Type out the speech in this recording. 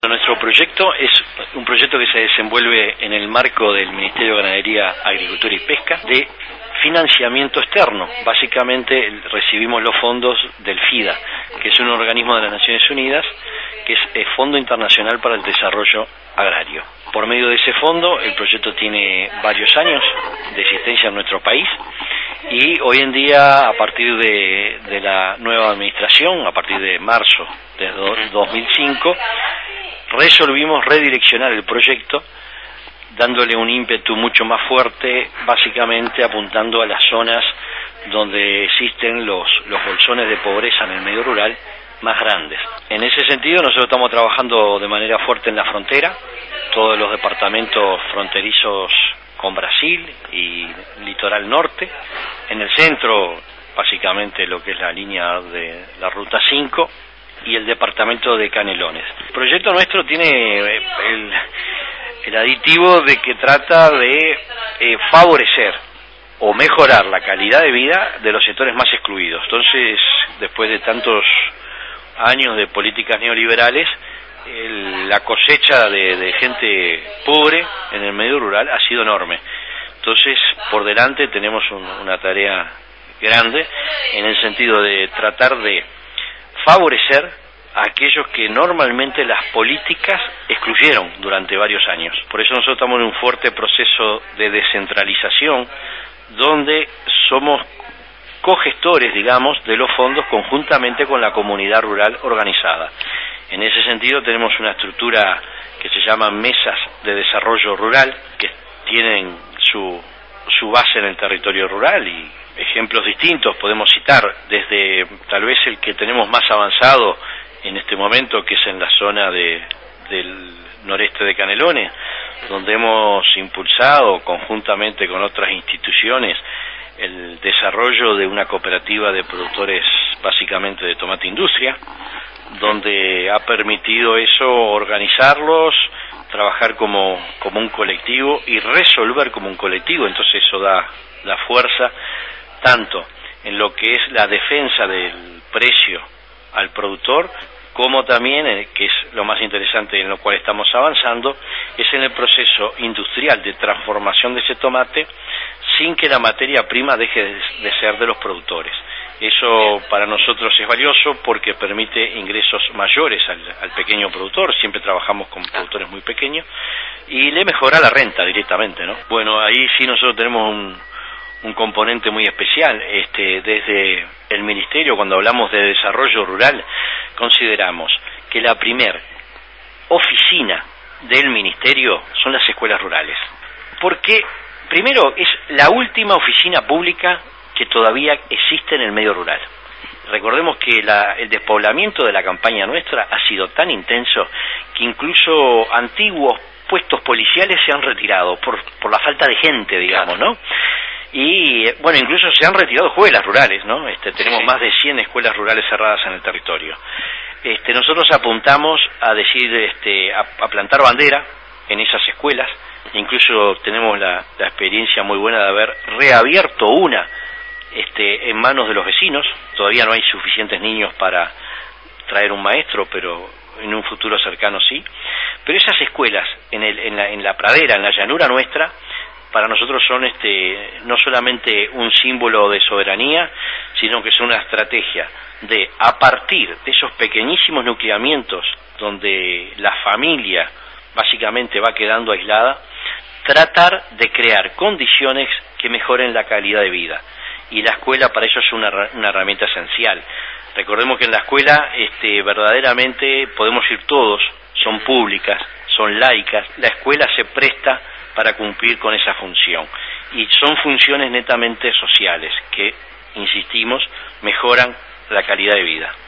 Nuestro proyecto es un proyecto que se desenvuelve en el marco del Ministerio de Ganadería, Agricultura y Pesca de financiamiento externo. Básicamente recibimos los fondos del FIDA, que es un organismo de las Naciones Unidas, que es el Fondo Internacional para el Desarrollo Agrario. Por medio de ese fondo, el proyecto tiene varios años de existencia en nuestro país y hoy en día, a partir de la nueva administración, a partir de marzo de 2005, resolvimos redireccionar el proyecto, dándole un ímpetu mucho más fuerte, básicamente apuntando a las zonas donde existen los bolsones de pobreza en el medio rural más grandes. En ese sentido, nosotros estamos trabajando de manera fuerte en la frontera, todos los departamentos fronterizos con Brasil y litoral norte, en el centro, básicamente lo que es la línea de la Ruta 5, y el departamento de Canelones. El proyecto nuestro tiene el aditivo de que trata de favorecer o mejorar la calidad de vida de los sectores más excluidos. Entonces, después de tantos años de políticas neoliberales, la cosecha de gente pobre en el medio rural ha sido enorme. Entonces, por delante tenemos una tarea grande en el sentido de tratar de favorecer a aquellos que normalmente las políticas excluyeron durante varios años. Por eso nosotros estamos en un fuerte proceso de descentralización, donde somos cogestores, digamos, de los fondos conjuntamente con la comunidad rural organizada. En ese sentido tenemos una estructura que se llama mesas de desarrollo rural, que tienen su base en el territorio rural, y ejemplos distintos podemos citar, desde tal vez el que tenemos más avanzado en este momento, que es en la zona del noreste de Canelones, donde hemos impulsado conjuntamente con otras instituciones el desarrollo de una cooperativa de productores básicamente de tomate industria, donde ha permitido eso organizarlos, trabajar como un colectivo y resolver como un colectivo. Entonces eso da la fuerza tanto en lo que es la defensa del precio al productor, como también, que es lo más interesante en lo cual estamos avanzando, es en el proceso industrial de transformación de ese tomate sin que la materia prima deje de ser de los productores. Eso para nosotros es valioso porque permite ingresos mayores al pequeño productor. Siempre trabajamos con productores muy pequeños y le mejora la renta directamente, ¿no? Bueno, ahí sí nosotros tenemos un componente muy especial. Desde el Ministerio, cuando hablamos de desarrollo rural, consideramos que la primer oficina del Ministerio son las escuelas rurales. Porque, primero, es la última oficina pública que todavía existe en el medio rural. Recordemos que el despoblamiento de la campaña nuestra ha sido tan intenso que incluso antiguos puestos policiales se han retirado por la falta de gente, digamos, ¿no? Y, bueno, incluso se han retirado escuelas rurales, ¿no? Tenemos más de 100 escuelas rurales cerradas en el territorio. Nosotros apuntamos a decir, a plantar bandera en esas escuelas. Incluso tenemos la experiencia muy buena de haber reabierto una en manos de los vecinos. Todavía no hay suficientes niños para traer un maestro, pero en un futuro cercano sí. Pero esas escuelas en la pradera, en la llanura nuestra, para nosotros son no solamente un símbolo de soberanía, sino que son una estrategia de, a partir de esos pequeñísimos nucleamientos donde la familia básicamente va quedando aislada, tratar de crear condiciones que mejoren la calidad de vida. Y la escuela para eso es una herramienta esencial. Recordemos que en la escuela verdaderamente podemos ir todos, son públicas, son laicas, la escuela se presta para cumplir con esa función. Y son funciones netamente sociales que, insistimos, mejoran la calidad de vida.